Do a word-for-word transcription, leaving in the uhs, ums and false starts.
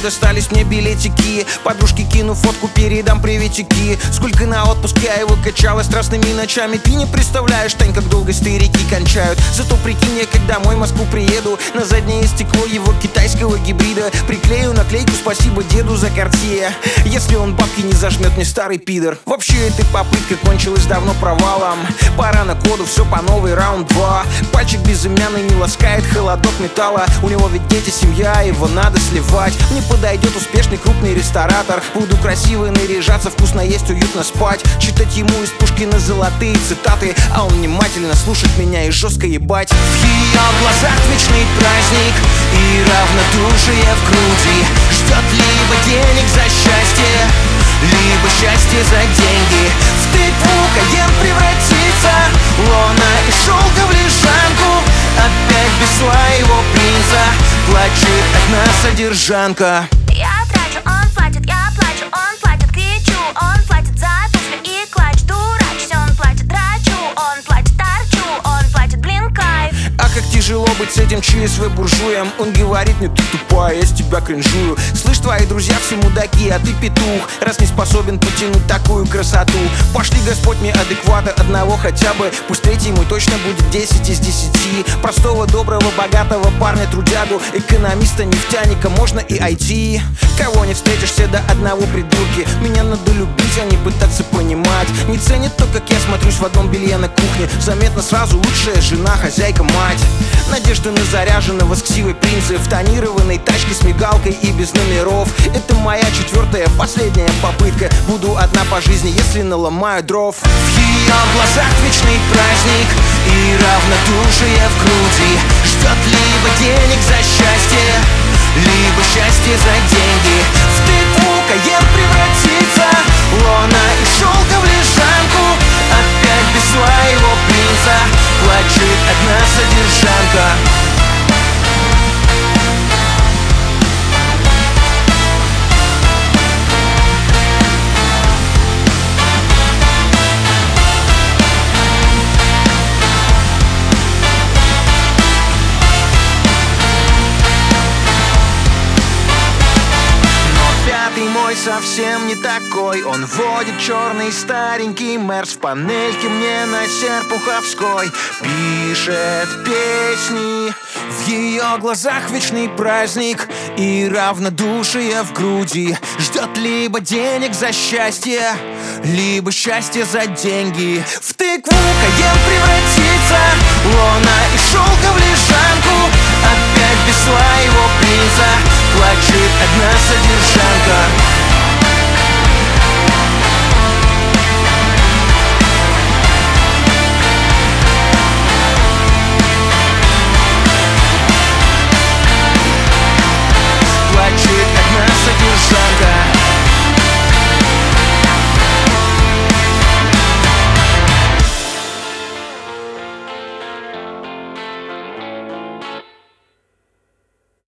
достались мне билетики. Подружки кину фотку, передам приветики. Сколько на отпуск я его качала страстными ночами. Ты не представляешь, Тань, как долго старики кончают. Зато прикинь, я когда домой в Москву приеду, на заднее стекло его китайского гибрида приклею наклейку «Спасибо деду за Картье». Если он бабки не зажмет, мне старый пидор. Вообще эта попытка кончилась давно провалом. Пора на коду, все по новой, раунд два. Пальчик безымянный не ласкает холодок металла. У него ведь дети, семья, его надо сливать. Мне подойдет успешный крупный ресторатор. Буду красиво наряжаться, вкусно есть, уютно спать. Читать ему из Пушкина золотые цитаты, а он внимательно слушать меня и жестко ебать. В ее глазах вечный праздник и равнодушие в груди. Ждет либо денег за счастье, либо счастье за деньги. В тыкву Кайен превратится, лона и шелка в лежанку. Опять без своего принца плачет одна содержанка. Я трачу, он платит, я плачу, он платит, кричу, он платит за туфли и клатч. Дурачусь, он платит, драчу, он платит, торчу, он платит, блин, кайф. А как тяжело быть с этим ЧСВ буржуем. Он говорит мне: ты тупая, я с тебя кринжую. Слышь, твои друзья все мудаки, а ты петух, раз не способен потянуть такую красоту. Пошли, Господь, мне адеквата одного хотя бы. Пусть третий мой точно будет десять из десяти. Простого, доброго, богатого парня, трудягу, экономиста, нефтяника, можно и ай ти. Кого не встретишься, до одного придурки. Меня надо любить, а не пытаться понимать. Не ценит то, как я смотрюсь в одном белье на кухне. Заметно сразу лучшая жена, хозяйка, мать. Надежда на заряженного с ксивой принца в тонированной тачке с мигалкой и без номеров. Это моя четвертая, последняя попытка. Буду одна по жизни, если наломаю дров. В ее глазах вечный праздник и равнодушие в груди. Ждет либо денег за счастье, либо счастье за деньги. В тыкву Кайен превратится, лона и шелка в лежанку. Опять без своего принца плачет одна содержанка. Мой совсем не такой. Он водит черный старенький Мерс в панельке мне на Серпуховской. Пишет песни. В ее глазах вечный праздник и равнодушие в груди. Ждет либо денег за счастье, либо счастье за деньги. В тыкву Кайен превратится, лона и шелка в лежанку. Опять без своего